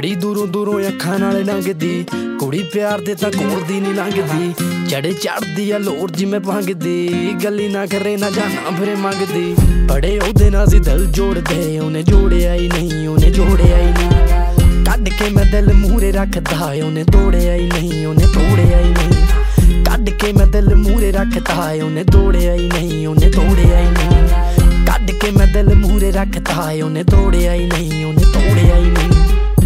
बड़ी दूरों दूरों अखां नाल लंघदी कुड़ी प्यार दे तां कोल दी नहीं लंघदी चढ़े चढ़दी आ लोर जिवें भंगदी गल्ली ना करे ना जाना फिर मंगदी बड़े ओहदे नाल सी दिल जोड़दे उन्हें जोड़िया ही नहीं उन्हें जोड़िया ही नहीं कढ के मैं दिल मूहरे रखदा उन्हें तोड़िया ही नहीं उन्हें तोड़िया ही नहीं कढ के मैं दिल मूहरे रखदा उन्हें तोड़िया ही नहीं उन्हें तोड़िया ही नहीं कढ के मैं दिल मूहरे रखदा उन्हें तोड़िया ही नहीं उन्हें तोड़िया ही नहीं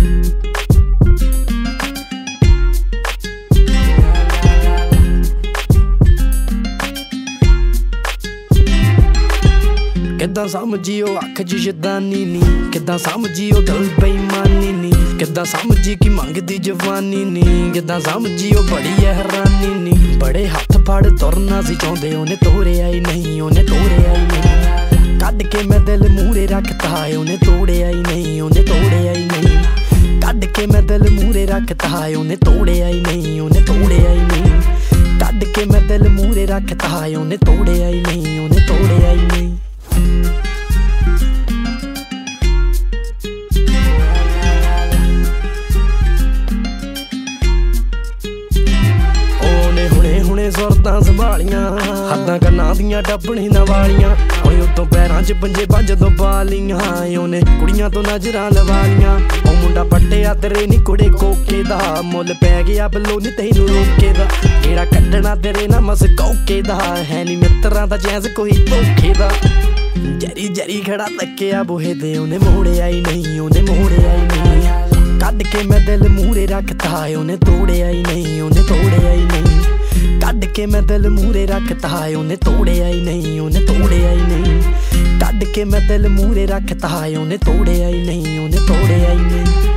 किद्दां समझियो अख च शैतानी नी किद्दां समझियो दिल बेईमानी नी किद्दां समझी कि मंगदी जवानी नी किद्दां समझियो बड़ी हैरानी नी बड़े हथ फड़ तुरना सी चाहुंदे उन्हें तोड़िया ही नहीं उन्हें तोड़िया ही नहीं कढ के मैं दिल मूहरे रखदा उन्हें तोड़िया ही नहीं उन्हें तोड़िया ही नहीं कढ के मैं दिल मूहरे रखदा उन्हें तोड़िया ही नहीं उन्हें तोड़िया ही नहीं कढ के मैं दिल मूहरे रखदा उन्हें तोड़िया ही नहीं उन्हें तोड़िया ही नहीं सुरतां संभालियां हद्दां कन्नां दियां टप्पणी ना वालियां ओए उत्तों पैरां च पंजे जदों पालियां उन्हें कुड़ियां तो नजरां लवा लियां ओ मुंडा पट्टिया तेरे नी कुड़े कोके दा मुੱਲ पै गया बल्लो नी तैनूं रोके दा केड़ा कड्डना तेरे ना मस कोके दा है नी मित्तरां दा जैस कोई धोखे दा जरी जरी खड़ा तक्किया बूहे ते उन्हें मोड़िया ही नहीं उन्हें मोड़िया ही नहीं कढ के मैं दिल मूहरे रखदा उन्हें तोड़िया ही नहीं उन्हें तोड़िया ही नहीं कढ के मैं दिल मूहरे रखदा उन्हें तोड़िया ही नहीं उन्हें तोड़िया ही नहीं कढ के मैं दिल मूहरे रखदा उन्हें तोड़िया ही नहीं उन्हें तोड़िया ही नहीं